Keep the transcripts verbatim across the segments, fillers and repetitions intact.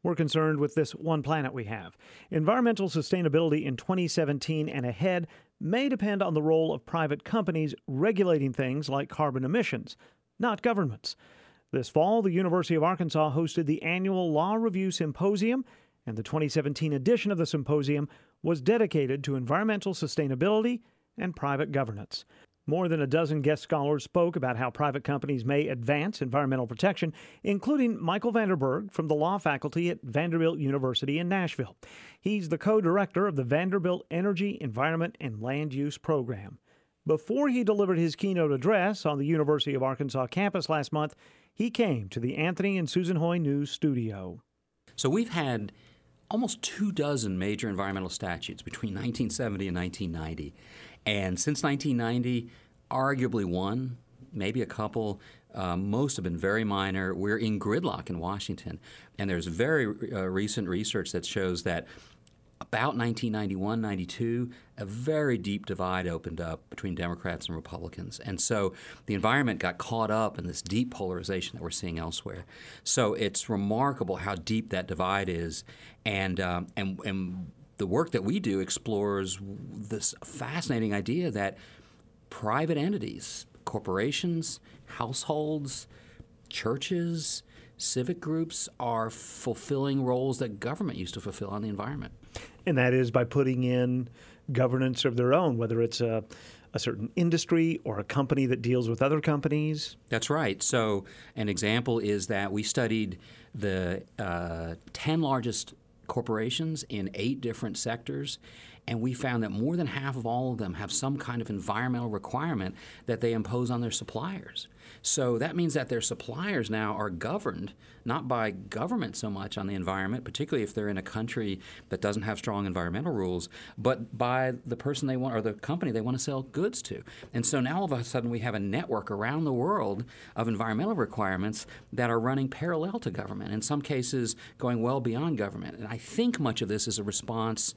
We're concerned with this one planet we have. Environmental sustainability in twenty seventeen and ahead may depend on the role of private companies regulating things like carbon emissions, not governments. This fall, the University of Arkansas hosted the annual Law Review Symposium, and the twenty seventeen edition of the symposium was dedicated to environmental sustainability and private governance. More than a dozen guest scholars spoke about how private companies may advance environmental protection, including Michael Vanderberg from the law faculty at Vanderbilt University in Nashville. He's the co-director of the Vanderbilt Energy, Environment, and Land Use Program. Before he delivered his keynote address on the University of Arkansas campus last month, he came to the Anthony and Susan Hoy News studio. So we've had almost two dozen major environmental statutes between nineteen seventy and nineteen ninety. And since nineteen ninety, arguably one, maybe a couple. Uh, most have been very minor. We're in gridlock in Washington. And there's very uh, recent research that shows that about nineteen ninety-one, ninety-two, a very deep divide opened up between Democrats and Republicans. And so the environment got caught up in this deep polarization that we're seeing elsewhere. So it's remarkable how deep that divide is. And um, and and the work that we do explores this fascinating idea that private entities, corporations, households, churches, civic groups are fulfilling roles that government used to fulfill on the environment. And that is by putting in governance of their own, whether it's a, a certain industry or a company that deals with other companies. That's right. So an example is that we studied the uh, ten largest corporations in eight different sectors, and we found that more than half of all of them have some kind of environmental requirement that they impose on their suppliers. So that means that their suppliers now are governed not by government so much on the environment, particularly if they're in a country that doesn't have strong environmental rules, but by the person they want or the company they want to sell goods to. And so now all of a sudden we have a network around the world of environmental requirements that are running parallel to government, in some cases going well beyond government. And I think much of this is a response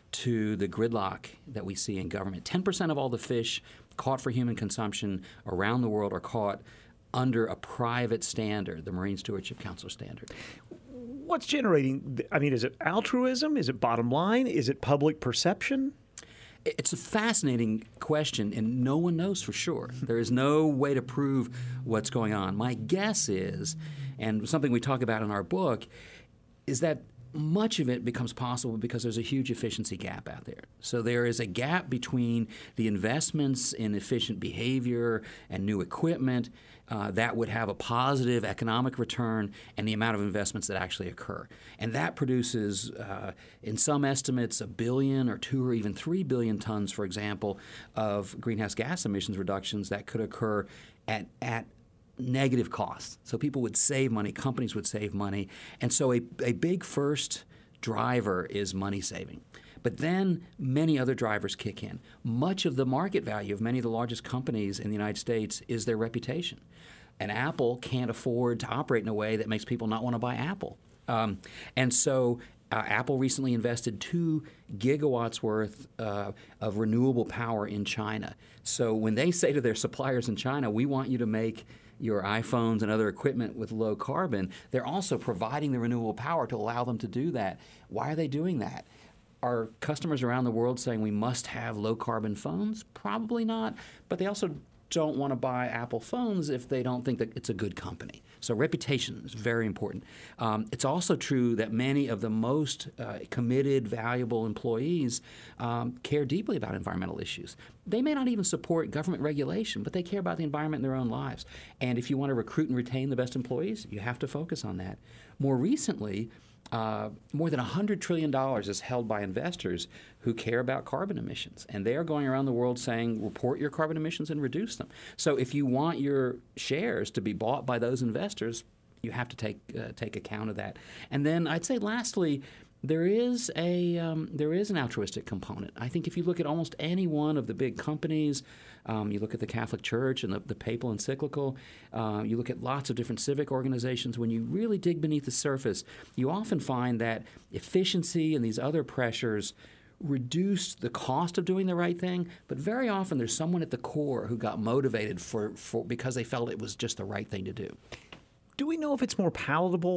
to the gridlock that we see in government. ten percent of all the fish caught for human consumption around the world are caught under a private standard, the Marine Stewardship Council standard. What's generating, I mean, is it altruism? Is it bottom line? Is it public perception? It's a fascinating question, and no one knows for sure. There is no way to prove what's going on. My guess is, and something we talk about in our book, is that much of it becomes possible because there's a huge efficiency gap out there. So there is a gap between the investments in efficient behavior and new equipment uh, that would have a positive economic return and the amount of investments that actually occur. And that produces, uh, in some estimates, a billion or two or even three billion tons, for example, of greenhouse gas emissions reductions that could occur at at negative costs. So people would save money, companies would save money. And so a, a big first driver is money saving. But then many other drivers kick in. Much of the market value of many of the largest companies in the United States is their reputation. And Apple can't afford to operate in a way that makes people not want to buy Apple. Um, and so Uh, Apple recently invested two gigawatts worth uh, of renewable power in China. So when they say to their suppliers in China, we want you to make your iPhones and other equipment with low carbon, they're also providing the renewable power to allow them to do that. Why are they doing that? Are customers around the world saying we must have low carbon phones? Probably not. But they also don't want to buy Apple phones if they don't think that it's a good company. So reputation is very important. Um, it's also true that many of the most uh, committed, valuable employees um, care deeply about environmental issues. They may not even support government regulation, but they care about the environment in their own lives. And if you want to recruit and retain the best employees, you have to focus on that. More recently, Uh, more than one hundred trillion dollars is held by investors who care about carbon emissions. And they are going around the world saying, report your carbon emissions and reduce them. So if you want your shares to be bought by those investors, you have to take uh, take account of that. And then I'd say lastly, there is a um, there is an altruistic component. I think if you look at almost any one of the big companies, um, you look at the Catholic Church and the, the papal encyclical, uh, you look at lots of different civic organizations, when you really dig beneath the surface, you often find that efficiency and these other pressures reduced the cost of doing the right thing, but very often there's someone at the core who got motivated for, for because they felt it was just the right thing to do. Do we know if it's more palatable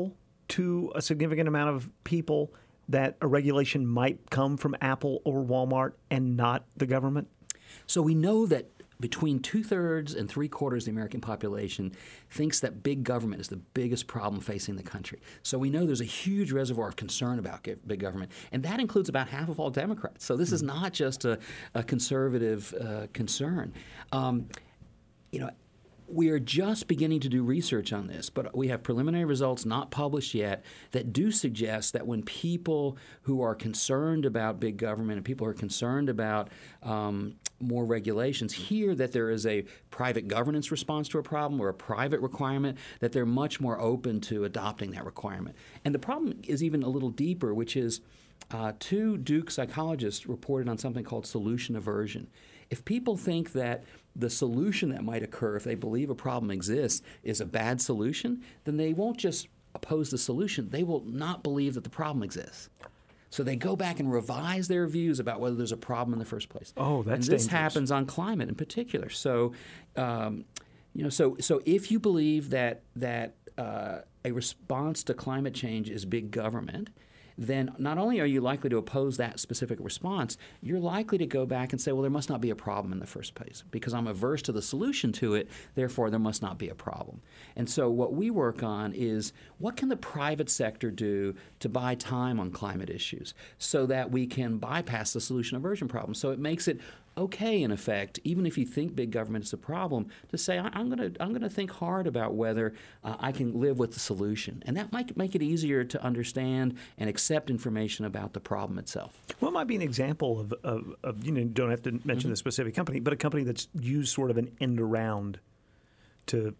to a significant amount of people that a regulation might come from Apple or Walmart and not the government? So we know that between two-thirds and three-quarters of the American population thinks that big government is the biggest problem facing the country. So we know there's a huge reservoir of concern about big government, and that includes about half of all Democrats. So this is not just a, a conservative uh, concern. Um, you know, we are just beginning to do research on this, but we have preliminary results not published yet that do suggest that when people who are concerned about big government and people who are concerned about um, more regulations hear that there is a private governance response to a problem or a private requirement, that they're much more open to adopting that requirement. And the problem is even a little deeper, which is uh, two Duke psychologists reported on something called solution aversion. If people think that the solution that might occur if they believe a problem exists is a bad solution, then they won't just oppose the solution. They will not believe that the problem exists. So they go back and revise their views about whether there's a problem in the first place. Oh, that's and this dangerous. happens on climate in particular. So, um, you know, so so if you believe that that uh, a response to climate change is big government, then not only are you likely to oppose that specific response, you're likely to go back and say, well, there must not be a problem in the first place because I'm averse to the solution to it, therefore there must not be a problem. And so what we work on is what can the private sector do to buy time on climate issues so that we can bypass the solution aversion problem. So it makes it okay, in effect, even if you think big government is a problem, to say, I, I'm going to I'm going to think hard about whether uh, I can live with the solution. And that might make it easier to understand and accept information about the problem itself. What might be an example of, of, of you know, don't have to mention mm-hmm. the specific company, but a company that's used sort of an end around to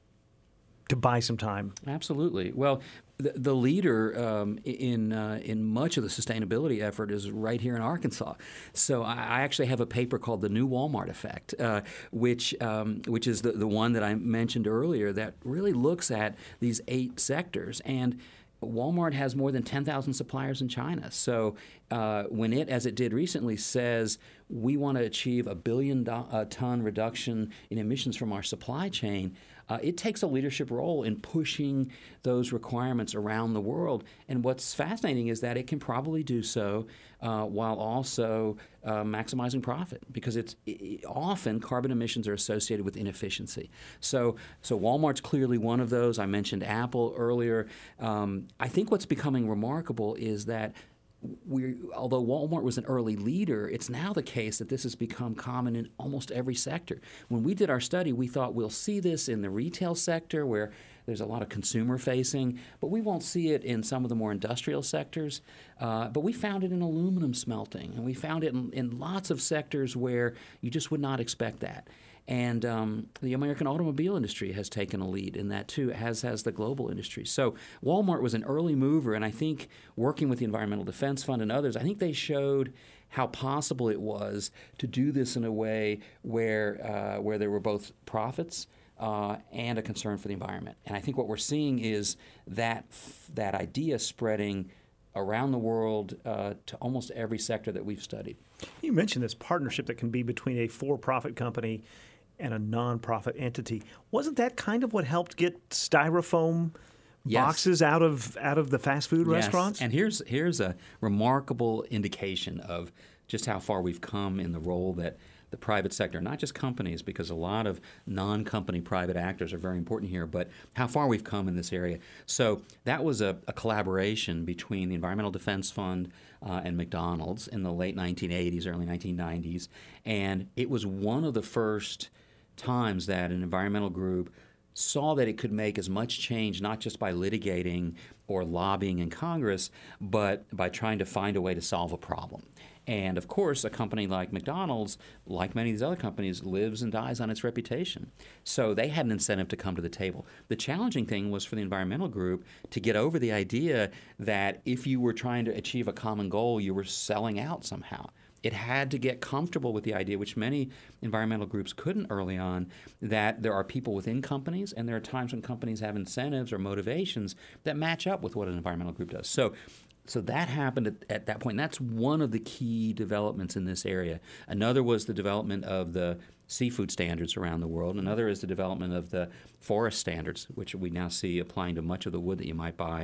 to buy some time? Absolutely. Well, the, the leader um, in uh, in much of the sustainability effort is right here in Arkansas. So I, I actually have a paper called The New Walmart Effect, uh, which um, which is the, the one that I mentioned earlier that really looks at these eight sectors. And Walmart has more than ten thousand suppliers in China. So uh, when it, as it did recently, says we want to achieve a billion do- uh, ton reduction in emissions from our supply chain, uh, it takes a leadership role in pushing those requirements around the world. And what's fascinating is that it can probably do so uh, while also uh, maximizing profit, because it's it, often carbon emissions are associated with inefficiency. So, so Walmart's clearly one of those. I mentioned Apple earlier. Um, I think what's becoming remarkable is that we, although Walmart was an early leader, it's now the case that this has become common in almost every sector. When we did our study, we thought we'll see this in the retail sector where there's a lot of consumer facing, but we won't see it in some of the more industrial sectors. Uh, but we found it in aluminum smelting, and we found it in, in lots of sectors where you just would not expect that. And um, the American automobile industry has taken a lead in that too, as has the global industry. So Walmart was an early mover, and I think working with the Environmental Defense Fund and others, I think they showed how possible it was to do this in a way where uh, where there were both profits uh, and a concern for the environment. And I think what we're seeing is that that idea spreading around the world uh, to almost every sector that we've studied. You mentioned this partnership that can be between a for-profit company and a nonprofit entity. Wasn't that kind of what helped get styrofoam yes. boxes out of out of the fast food yes. restaurants? And here's here's a remarkable indication of just how far we've come in the role that the private sector, not just companies, because a lot of non-company private actors are very important here, but how far we've come in this area. So that was a, a collaboration between the Environmental Defense Fund uh, and McDonald's in the late nineteen eighties, early nineteen nineties, and it was one of the first times that an environmental group saw that it could make as much change not just by litigating or lobbying in Congress, but by trying to find a way to solve a problem. And of course, a company like McDonald's, like many of these other companies, lives and dies on its reputation. So they had an incentive to come to the table. The challenging thing was for the environmental group to get over the idea that if you were trying to achieve a common goal, you were selling out somehow. It had to get comfortable with the idea, which many environmental groups couldn't early on, that there are people within companies, and there are times when companies have incentives or motivations that match up with what an environmental group does. So So that happened at, at that point. And that's one of the key developments in this area. Another was the development of the seafood standards around the world. Another is the development of the forest standards, which we now see applying to much of the wood that you might buy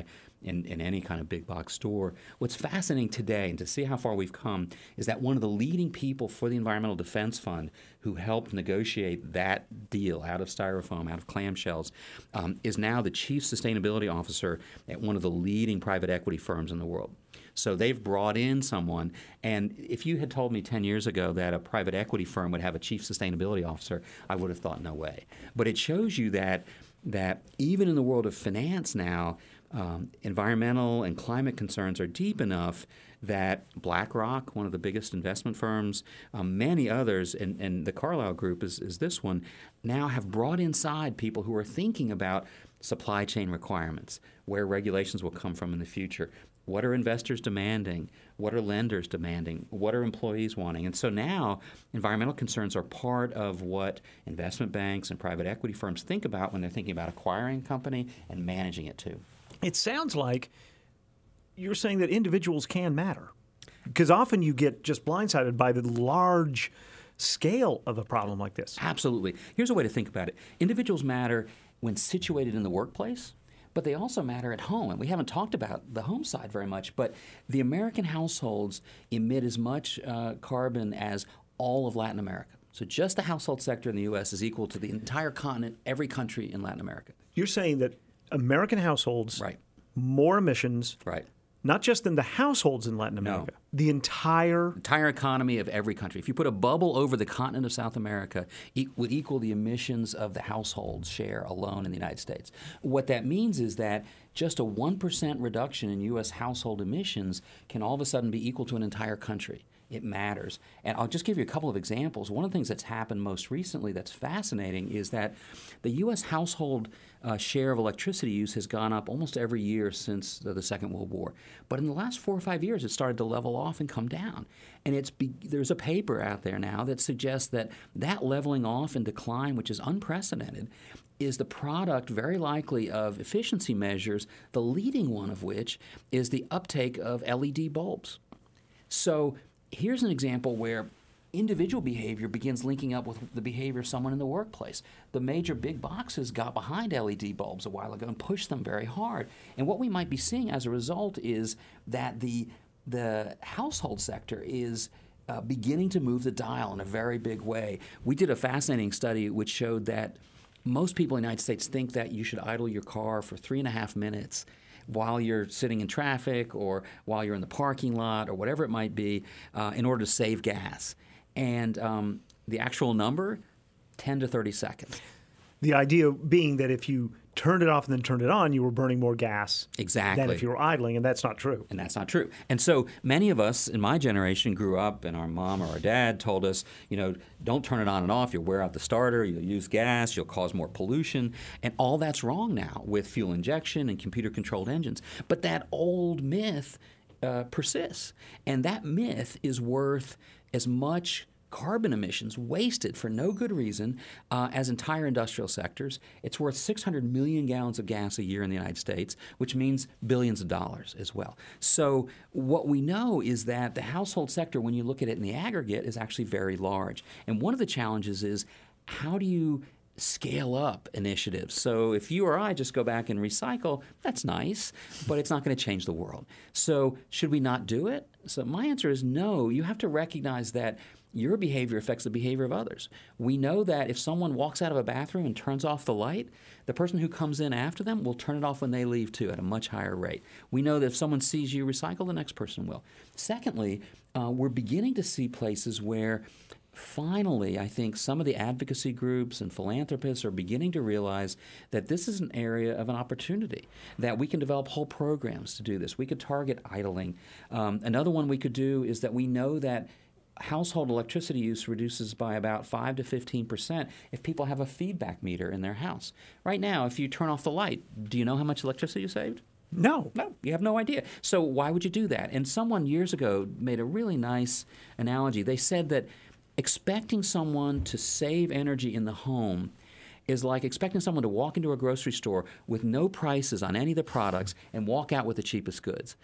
in, in any kind of big box store. What's fascinating today, and to see how far we've come, is that one of the leading people for the Environmental Defense Fund who helped negotiate that deal out of styrofoam, out of clamshells, um, is now the chief sustainability officer at one of the leading private equity firms in the world. So they've brought in someone, and if you had told me ten years ago that a private equity firm would have a chief sustainability officer, I would have thought, no way. But it shows you that that even in the world of finance now, um, environmental and climate concerns are deep enough that BlackRock, one of the biggest investment firms, um, many others, and, and the Carlyle Group is, is this one, now have brought inside people who are thinking about supply chain requirements, where regulations will come from in the future. What are investors demanding? What are lenders demanding? What are employees wanting? And so now environmental concerns are part of what investment banks and private equity firms think about when they're thinking about acquiring a company and managing it too. It sounds like you're saying that individuals can matter, because often you get just blindsided by the large scale of a problem like this. Absolutely. Here's a way to think about it. Individuals matter when situated in the workplace, but they also matter at home. And we haven't talked about the home side very much, but the American households emit as much uh, carbon as all of Latin America. So just the household sector in the U S is equal to the entire continent, every country in Latin America. You're saying that American households, right, more emissions, right, not just in the households in Latin America, no. the entire entire economy of every country. If you put a bubble over the continent of South America, it would equal the emissions of the household share alone in the United States. What that means is that just a one percent reduction in U S household emissions can all of a sudden be equal to an entire country. It matters. And I'll just give you a couple of examples. One of the things that's happened most recently that's fascinating is that the U S household uh, share of electricity use has gone up almost every year since the, the Second World War. But in the last four or five years, it started to level off and come down. And it's be, there's a paper out there now that suggests that that leveling off and decline, which is unprecedented, is the product very likely of efficiency measures, the leading one of which is the uptake of L E D bulbs. So here's an example where individual behavior begins linking up with the behavior of someone in the workplace. The major big boxes got behind L E D bulbs a while ago and pushed them very hard. And what we might be seeing as a result is that the, the household sector is uh, beginning to move the dial in a very big way. We did a fascinating study which showed that most people in the United States think that you should idle your car for three and a half minutes while you're sitting in traffic or while you're in the parking lot or whatever it might be uh, in order to save gas. And um, the actual number, ten to thirty seconds. The idea being that if you turned it off and then turned it on, you were burning more gas exactly. than if you were idling, and that's not true. And that's not true. And so many of us in my generation grew up and our mom or our dad told us, you know, don't turn it on and off. You'll wear out the starter, you'll use gas, you'll cause more pollution. And all that's wrong now with fuel injection and computer-controlled engines. But that old myth uh, persists. And that myth is worth as much carbon emissions wasted for no good reason uh, as entire industrial sectors. It's worth six hundred million gallons of gas a year in the United States, which means billions of dollars as well. So what we know is that the household sector, when you look at it in the aggregate, is actually very large. And one of the challenges is how do you scale up initiatives? So if you or I just go back and recycle, that's nice, but it's not going to change the world. So should we not do it? So my answer is no. You have to recognize that your behavior affects the behavior of others. We know that if someone walks out of a bathroom and turns off the light, the person who comes in after them will turn it off when they leave too at a much higher rate. We know that if someone sees you recycle, the next person will. Secondly, uh, we're beginning to see places where finally, I think some of the advocacy groups and philanthropists are beginning to realize that this is an area of an opportunity, that we can develop whole programs to do this. We could target idling. Um, another one we could do is that we know that household electricity use reduces by about five to fifteen percent if people have a feedback meter in their house. Right now, if you turn off the light, do you know how much electricity you saved? No. No, you have no idea. So why would you do that? And someone years ago made a really nice analogy. They said that expecting someone to save energy in the home is like expecting someone to walk into a grocery store with no prices on any of the products and walk out with the cheapest goods.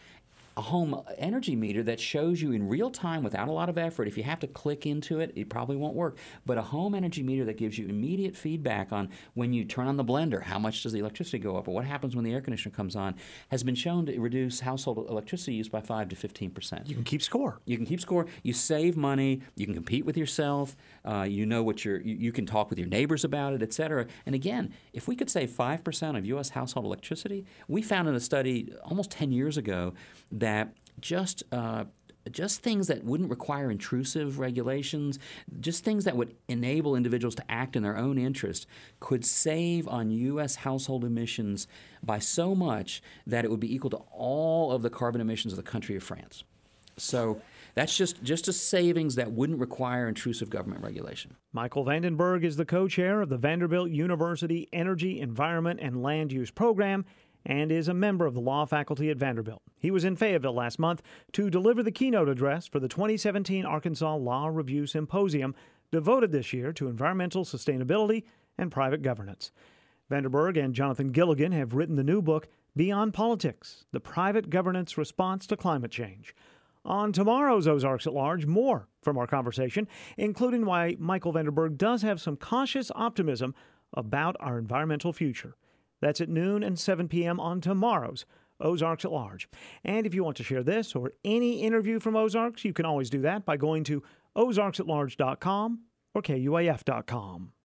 a home energy meter that shows you in real time without a lot of effort. If you have to click into it, it probably won't work. But a home energy meter that gives you immediate feedback on when you turn on the blender, how much does the electricity go up, or what happens when the air conditioner comes on, has been shown to reduce household electricity use by five to fifteen percent. You can keep score. You can keep score. You save money. You can compete with yourself. Uh, you know what you're, you, you can talk with your neighbors about it, et cetera. And again, if we could save five percent of U S household electricity, we found in a study almost ten years ago that just uh, just things that wouldn't require intrusive regulations, just things that would enable individuals to act in their own interest, could save on U S household emissions by so much that it would be equal to all of the carbon emissions of the country of France. So that's just, just a savings that wouldn't require intrusive government regulation. Michael Vandenberg is the co-chair of the Vanderbilt University Energy, Environment, and Land Use Program and is a member of the law faculty at Vanderbilt. He was in Fayetteville last month to deliver the keynote address for the twenty seventeen Arkansas Law Review Symposium, devoted this year to environmental sustainability and private governance. Vanderberg and Jonathan Gilligan have written the new book, Beyond Politics, The Private Governance Response to Climate Change. On tomorrow's Ozarks at Large, more from our conversation, including why Michael Vanderberg does have some cautious optimism about our environmental future. That's at noon and seven p.m. on tomorrow's Ozarks at Large. And if you want to share this or any interview from Ozarks, you can always do that by going to ozarks at large dot com or K U A F dot com.